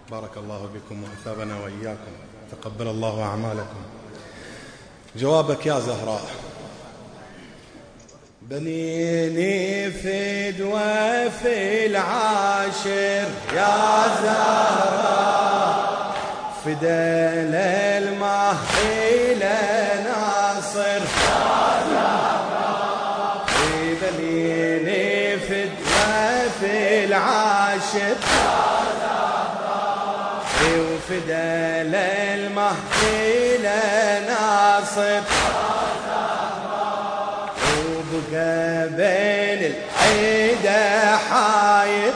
بارك الله بكم وأثابنا وإياكم، تقبل الله أعمالكم. جوابك يا زهراء: بنيني فدوى في العاشر يا زهراء، فدى المهدي ناصر يا زهراء، بنيني فدوى في العاشر وفدى المهدي ناصر، وبقى بين العيدة حاير،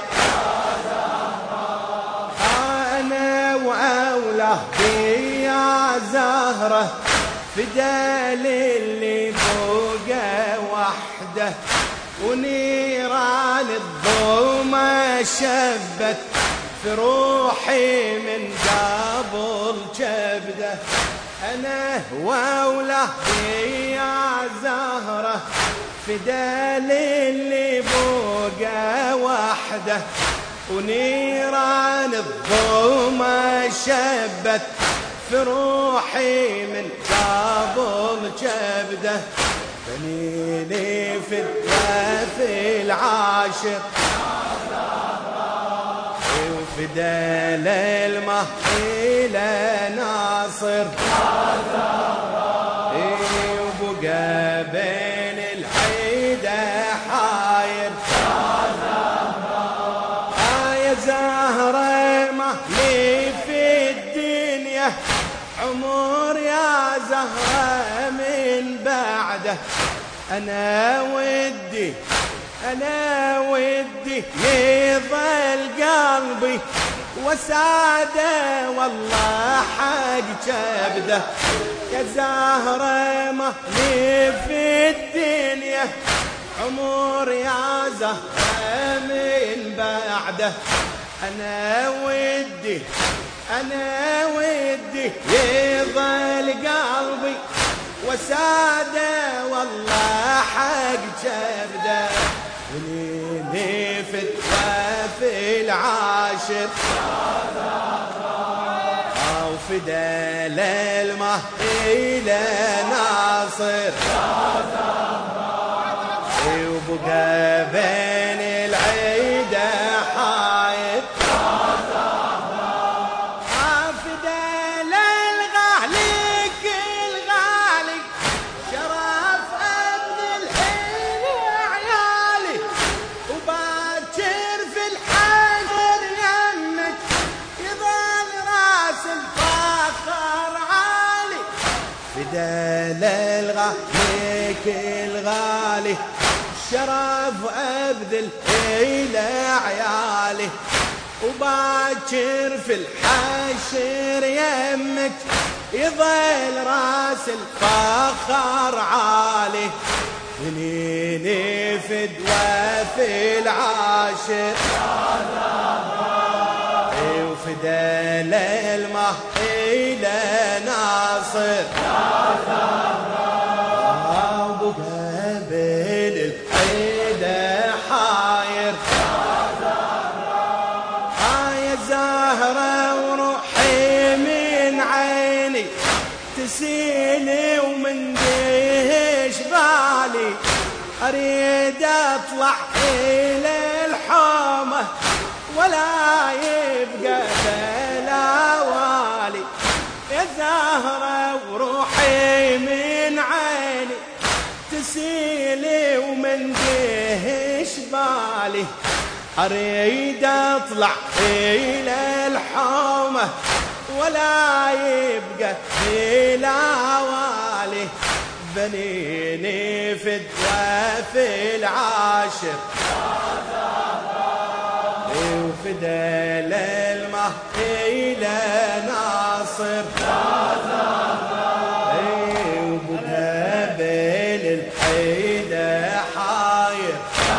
أنا وأولادي يا زهرة، فدى للي بقى وحده، ونيران الظلمة شبت في روحي من قبل كبده، أنا وأولادي يا زهرة، فدى للي بقى وحده، ونيران الظلمة شبت في روحي من قبل كبده، بنيني في العاشر وفدى المهدي ناصر، وبقى بين العيدة حاير، يا زهرة مهلي في الدنيا عمر يا زهرة من بعده، أنا ودي يظل قلبي وساده والله حق كبده، يا زهرة مهلي في الدنيا عمر يا زهرة من بعده، أنا ودي يظل قلبي وساده والله حق كبده، وليني في العاشر وفدى المهدي ناصر، وبقى بين العيدة حاير، للغاليك الغالي شرف أبذل إلى عيالي، وباكر في الحشر يمك يظل راس الفخر عالي، بنيني فدوى في العاشر وفدى المهدي ناصر، وبقى بين العيدة حاير، يا زهرة وروحي من عيني تسيلي ومن ديش بالي، أريد أطلع إلى الحومة ولا يبقى بلا والي، يا زهرة وروحي من عيني تسيلي ومن ديش بالي، أريد أطلع إلى الحومة ولا يبقى بلا والي، بنيني فدوى في العاشر وفدى المهدي ناصر، وبقى بين العيدة حاير،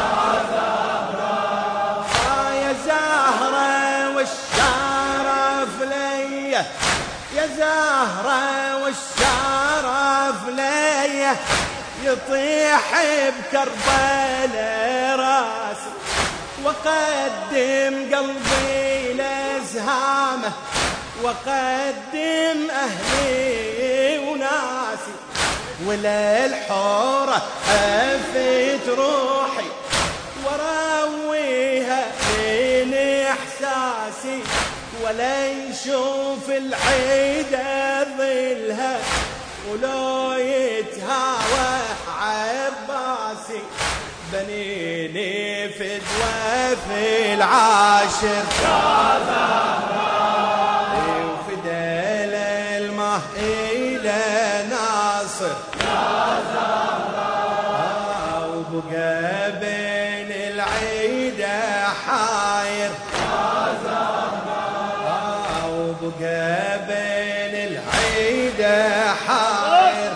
يا زهرة والشرف ليا، يا زهرة والشرف ليا، يطيح بكربلاء راسي، وقدم قلبي لزهامه وقدم أهلي وناسي وللحورة أفت روحي ورويها من إحساسي ولا يشوف العيدة ظلها ولو يتهاوى عباسي بنيني فدوى في العاشر وفدال المه إلى ناصر وبقى بين العيدة حاير وبقى بين العيدة حاير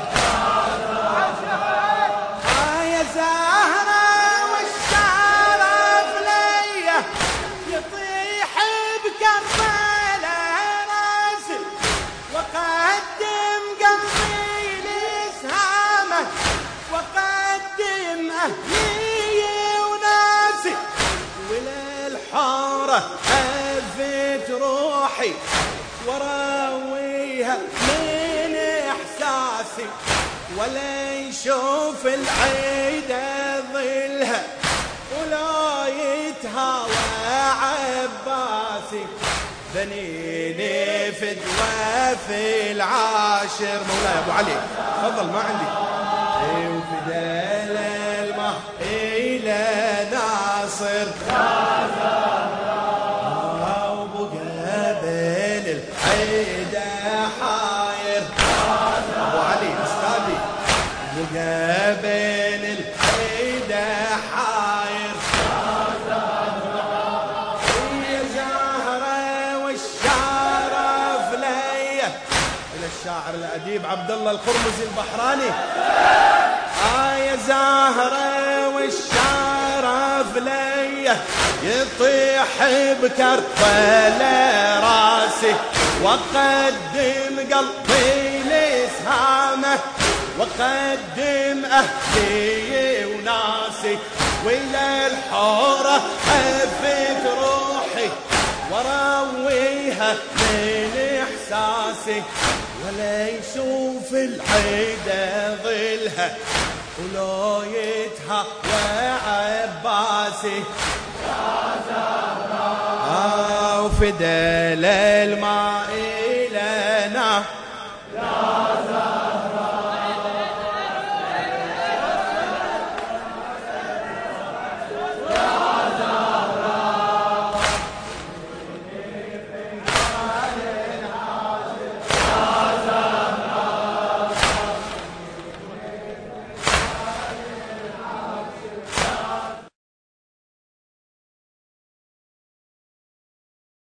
يا زهرة والشرف ليا يطيح بكربلاء راسي وقدم قلبي لسهامه وقدم أهلي وناسي وللحارة هفت روحي وراويها من إحساسي ولا يشوف العيدة ظلها ولا يتهاوى عباسي بنيني فدوى في العاشر. مولاي أبو علي تفضل ما عندي. وفدال المه إلى ناصر وبقى بين العيدة حاير. أبو علي أستاذي بقى بين العيدة حاير. يا زهرة والشرف ليا إلى الشاعر الأديب عبد الله القرمزي البحراني. يا زهرة والشرف ليا يطيح بكربلاء راسي وقدم قلبي لسهامه وقدم أهلي وناسي وإلى الحورة هفت روحي ورويها من إحساسي ولا يشوف العيدة ظلها ولو يتهوى عباسي وفدال الماء لنا